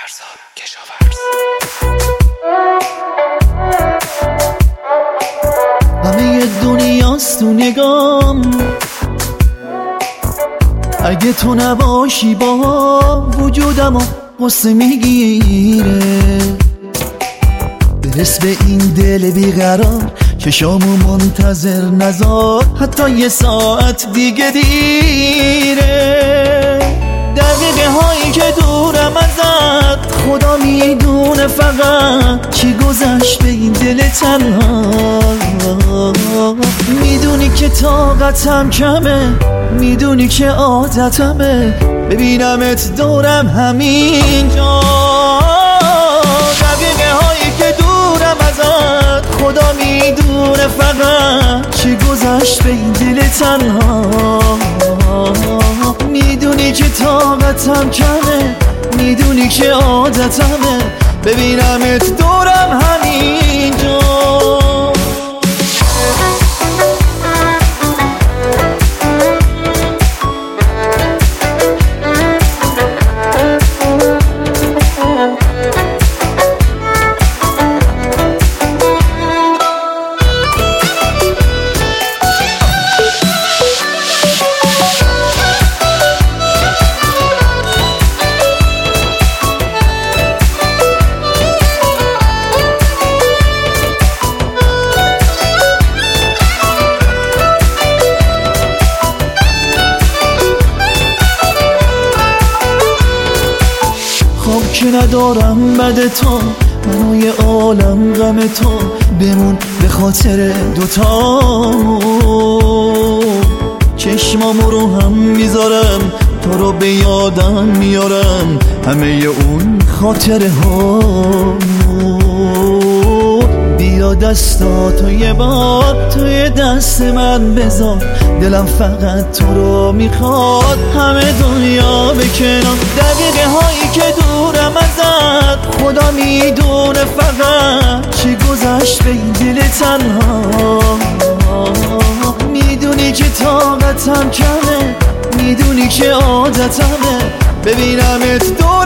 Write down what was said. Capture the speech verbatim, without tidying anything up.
فرزاد کشاورز. همه دنیاست تو نگام، اگه تو نباشی با وجودم و قصه میگیره. برس به این دل بیقرار چشامو منتظر نذار، حتی یه ساعت دیگه دیره. دقیقه هایی که دورم ازت خدا میدونه فقط چی گذشت به این دل تنها. میدونی که طاقتم کمه، میدونی که عادتمه ببینمت دورم همینجا. دقیقه هایی که دورم ازت خدا میدونه فقط چی گذشت به این دل تنها. میدونی که طاقتم کمه، میدونی که عادتمه ببینمت دورم همینجا. خواب که ندارم بد تو، منو یه عالم غم تو، بمون به خاطر دوتا. چشمامو رو هم میذارم تو رو به یادم میارم، همه اون خاطره ها. بیا دستاتو یه بار توی دست من بذار، دلم فقط تو رو میخواد همه دنیا به کنار. دقیقه هایی که دورم ازت خدا میدونه فقط چی گذشت به این دل تنها. میدونی که طاقتم کمه، میدونی که عادتمه ببینمت دور